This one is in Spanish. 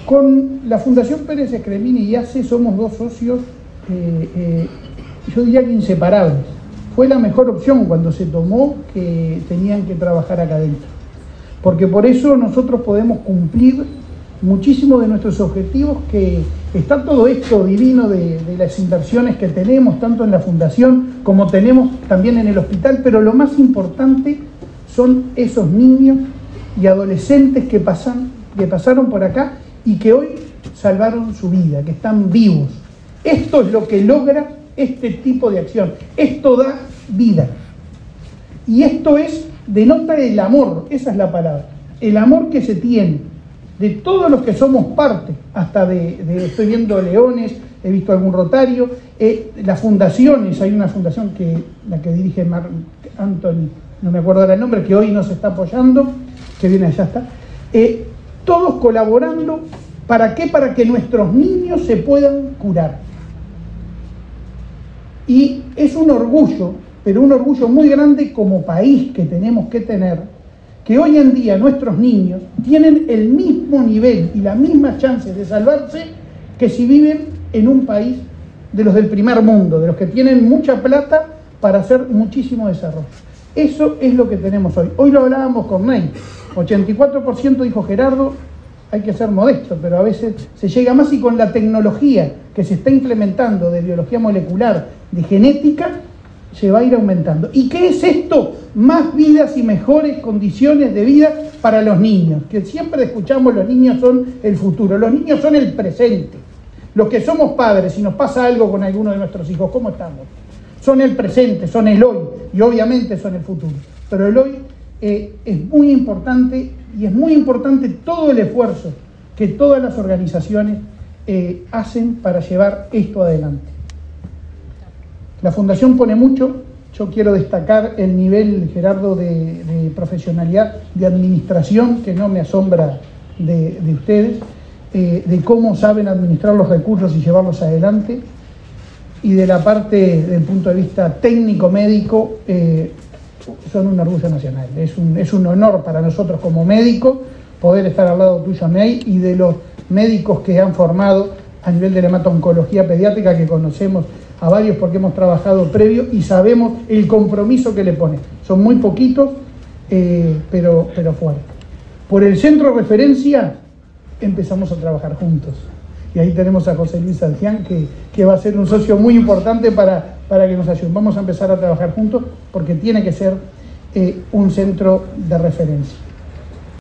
Con la Fundación Pérez Escremini y ACE somos dos socios, yo diría que inseparables. Fue la mejor opción cuando se tomó que tenían que trabajar acá adentro, porque por eso nosotros podemos cumplir muchísimos de nuestros objetivos, que está todo esto divino de las inversiones que tenemos, tanto en la Fundación como tenemos también en el hospital, pero lo más importante son esos niños y adolescentes que pasaron por acá y que hoy salvaron su vida, que están vivos. Esto es lo que logra este tipo de acción. Esto da vida. Y esto denota el amor, esa es la palabra. El amor que se tiene de todos los que somos parte, hasta estoy viendo leones, he visto algún rotario, las fundaciones, hay una fundación la que dirige Anthony, no me acuerdo ahora el nombre, que hoy nos está apoyando, que viene allá está, todos colaborando. ¿Para qué? Para que nuestros niños se puedan curar. Y es un orgullo, pero un orgullo muy grande como país que tenemos que tener, que hoy en día nuestros niños tienen el mismo nivel y las mismas chances de salvarse que si viven en un país de los del primer mundo, de los que tienen mucha plata para hacer muchísimo desarrollo. Eso es lo que tenemos hoy. Hoy lo hablábamos con Ney, 84% dijo Gerardo. Hay que ser modesto, pero a veces se llega más, y con la tecnología que se está implementando de biología molecular, de genética, se va a ir aumentando. ¿Y qué es esto? Más vidas y mejores condiciones de vida para los niños, que siempre escuchamos: los niños son el futuro, los niños son el presente. Los que somos padres, si nos pasa algo con alguno de nuestros hijos, ¿cómo estamos? Son el presente, son el hoy, y obviamente son el futuro. Pero el hoy es muy importante, y es muy importante todo el esfuerzo que todas las organizaciones hacen para llevar esto adelante. La Fundación pone mucho. Yo quiero destacar el nivel, Gerardo, de profesionalidad, de administración, que no me asombra de ustedes, de cómo saben administrar los recursos y llevarlos adelante, y de la parte del punto de vista técnico-médico, son un orgullo nacional. Es un honor para nosotros como médicos poder estar al lado tuyo, Ney, y de los médicos que han formado a nivel de la hemato-oncología pediátrica, que conocemos a varios porque hemos trabajado previo y sabemos el compromiso que le ponen. Son muy poquitos, pero fuertes. Por el centro de referencia empezamos a trabajar juntos. Y ahí tenemos a José Luis Santián, que va a ser un socio muy importante para que nos ayuden. Vamos a empezar a trabajar juntos porque tiene que ser un centro de referencia.